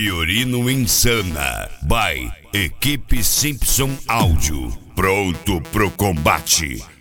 Fiorino Insana, by Equipe Simpson Áudio. Pronto pro combate.